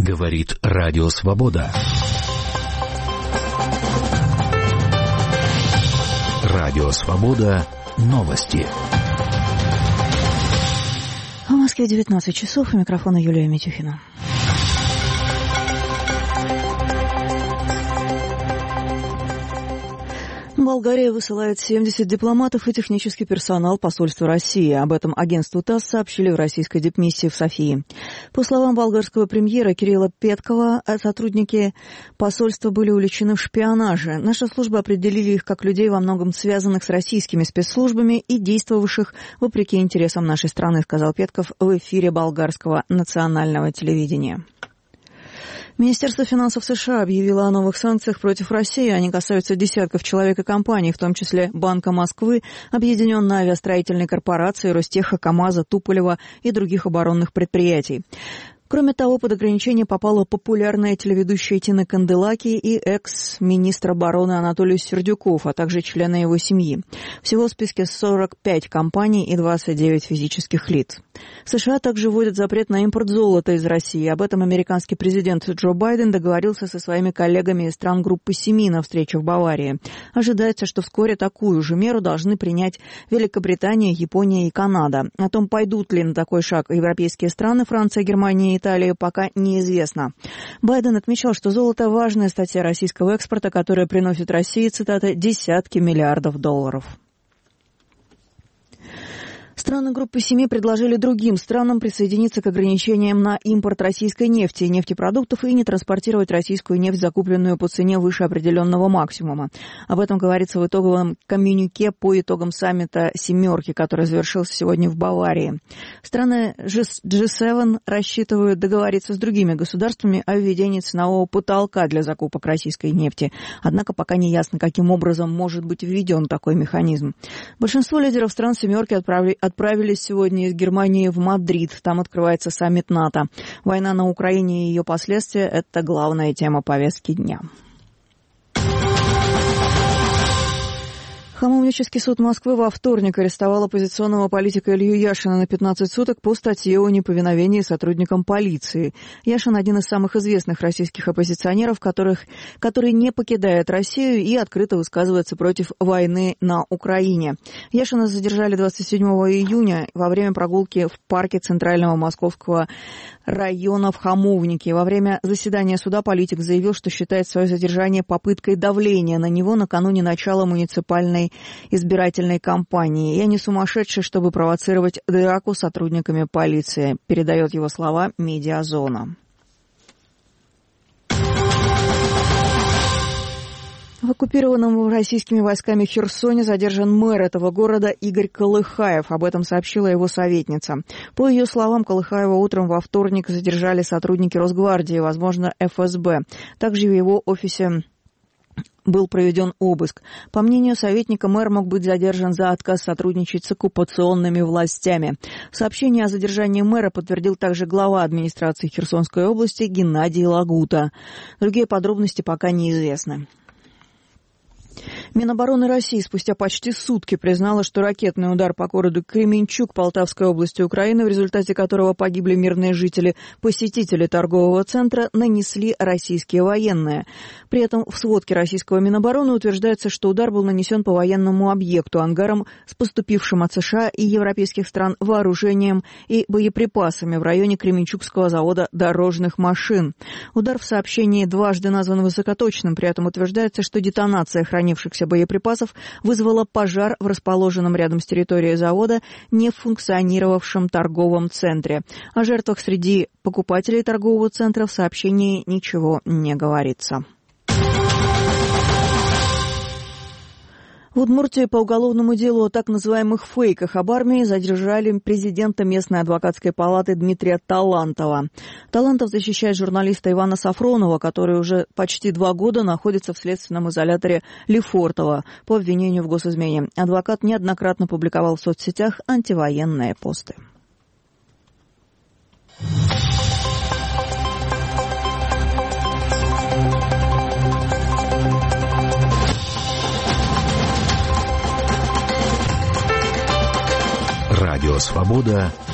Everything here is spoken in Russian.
Говорит Радио Свобода. Радио Свобода. Новости. В Москве 19 часов. У микрофона Юлия Митюхина. Болгария высылает 70 дипломатов и технический персонал посольства России. Об этом агентству ТАСС сообщили в российской дипмиссии в Софии. По словам болгарского премьера Кирилла Петкова, сотрудники посольства были уличены в шпионаже. Наши службы определили их как людей, во многом связанных с российскими спецслужбами и действовавших вопреки интересам нашей страны, сказал Петков в эфире болгарского национального телевидения. Министерство финансов США объявило о новых санкциях против России. Они касаются десятков человек и компаний, в том числе Банка Москвы, Объединенной авиастроительной корпорации, Ростеха, КАМАЗа, Туполева и других оборонных предприятий. Кроме того, под ограничение попала популярная телеведущая Тина Канделаки и экс-министр обороны Анатолий Сердюков, а также члены его семьи. Всего в списке 45 компаний и 29 физических лиц. США также вводят запрет на импорт золота из России. Об этом американский президент Джо Байден договорился со своими коллегами из стран группы 7 на встрече в Баварии. Ожидается, что вскоре такую же меру должны принять Великобритания, Япония и Канада. О том, пойдут ли на такой шаг европейские страны, Франция, Германия и Италия, пока неизвестно. Байден отмечал, что золото – важная статья российского экспорта, которая приносит России, цитата, «десятки миллиардов долларов». Страны группы 7 предложили другим странам присоединиться к ограничениям на импорт российской нефти и нефтепродуктов и не транспортировать российскую нефть, закупленную по цене выше определенного максимума. Об этом говорится в итоговом коммюнике по итогам саммита «семерки», который завершился сегодня в Баварии. Страны G7 рассчитывают договориться с другими государствами о введении ценового потолка для закупок российской нефти. Однако пока не ясно, каким образом может быть введен такой механизм. Большинство лидеров стран «семерки» отправились сегодня из Германии в Мадрид. Там открывается саммит НАТО. Война на Украине и ее последствия – это главная тема повестки дня. Хамовнический суд Москвы во вторник арестовал оппозиционного политика Илью Яшина на 15 суток по статье о неповиновении сотрудникам полиции. Яшин – один из самых известных российских оппозиционеров, который не покидает Россию и открыто высказывается против войны на Украине. Яшина задержали 27 июня во время прогулки в парке Центрального Московского района в Хамовнике. Во время заседания суда политик заявил, что считает свое задержание попыткой давления на него накануне начала муниципальной избирательной кампании. «Я не сумасшедший, чтобы провоцировать драку с сотрудниками полиции», передает его слова «Медиазона». В оккупированном российскими войсками Херсоне задержан мэр этого города Игорь Колыхаев. Об этом сообщила его советница. По ее словам, Колыхаева утром во вторник задержали сотрудники Росгвардии, возможно, ФСБ. Также в его офисе был проведен обыск. По мнению советника, мэр мог быть задержан за отказ сотрудничать с оккупационными властями. Сообщение о задержании мэра подтвердил также глава администрации Херсонской области Геннадий Лагута. Другие подробности пока неизвестны. Минобороны России спустя почти сутки признала, что ракетный удар по городу Кременчуг Полтавской области Украины, в результате которого погибли мирные жители, посетители торгового центра, нанесли российские военные. При этом в сводке российского Минобороны утверждается, что удар был нанесен по военному объекту, ангарам с поступившим от США и европейских стран вооружением и боеприпасами в районе Кременчугского завода дорожных машин. Удар в сообщении дважды назван высокоточным, при этом утверждается, что детонация хранившихся боеприпасов вызвала пожар в расположенном рядом с территорией завода не функционировавшем торговом центре. О жертвах среди покупателей торгового центра в сообщении ничего не говорится. В Удмуртии по уголовному делу о так называемых фейках об армии задержали президента местной адвокатской палаты Дмитрия Талантова. Талантов защищает журналиста Ивана Сафронова, который уже почти 2 года находится в следственном изоляторе Лефортово по обвинению в госизмене. Адвокат неоднократно публиковал в соцсетях антивоенные посты. Радио Свобода.